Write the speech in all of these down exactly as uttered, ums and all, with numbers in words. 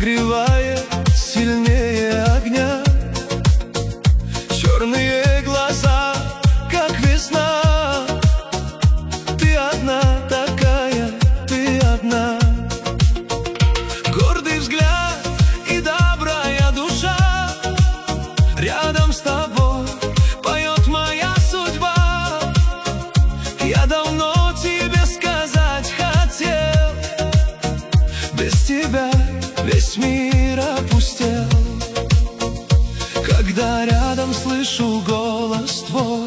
согревает сильнее огня. Черные глаза, как весна. Ты одна такая, ты одна. Гордый взгляд и добрая душа. Рядом с тобой поет моя судьба. Я давно тебе сказать хотел. Без тебя весь мир опустел. Когда рядом слышу голос твой,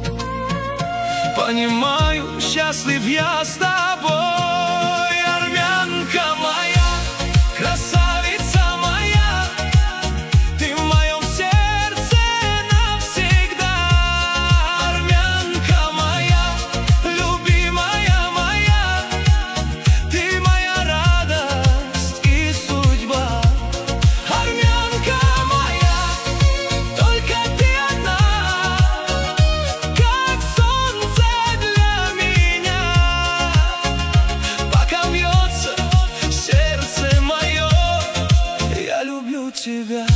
понимаю, счастлив я с тобой. Армянка моя, красавица моя, ты в моем сердце навсегда. Армянка моя, любимая моя, ты моя радость и судьба. Армянка моя, только ты одна, как солнце для меня. Пока бьется сердце мое, я люблю тебя.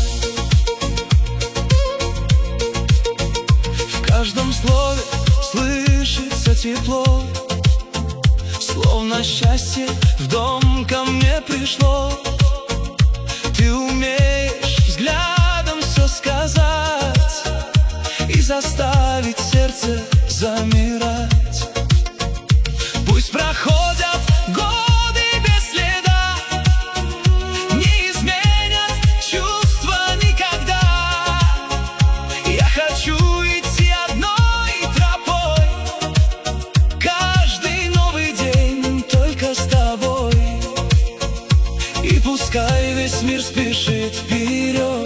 В каждом слове слышится тепло, словно счастье в дом ко мне пришло. Ты умеешь взглядом все сказать и заставить сердце замирать. Пусть проходят годы без следа, не изменят чувства никогда. Я хочу идти одной тропой, каждый новый день только с тобой. И пускай весь мир спешит вперед,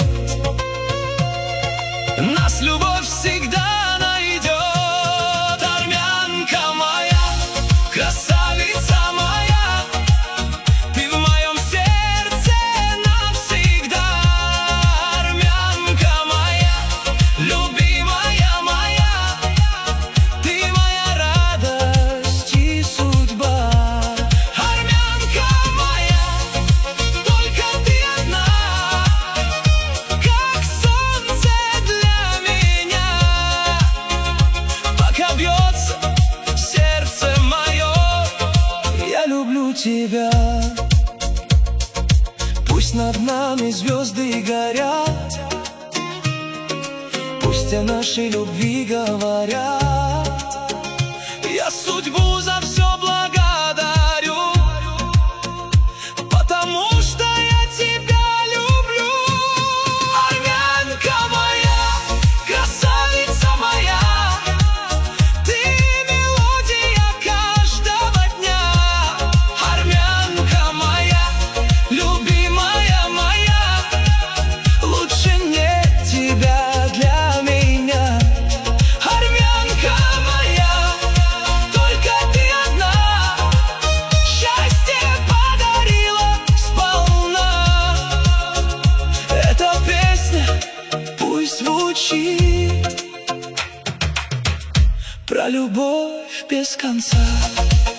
нас любовь всегда найдет. Армянка моя, красавица моя, ты в моем сердце навсегда. Армянка моя, любимая моя, ты моя радость и судьба. Армянка моя, только ты одна, как солнце для меня. Пока бьется сердце мое, я люблю тебя. Пусть над нами звезды горят, пусть о нашей любви говорят. Я судьбу за все благодарю, потому что я тебя люблю. Армянка моя, красавица моя, ты мелодия каждого дня. Армянка моя, любимая моя, лучше нет тебя для меня. Армянка моя, только ты одна, счастье подарила сполна. Эта песня пусть звучит про любовь без конца.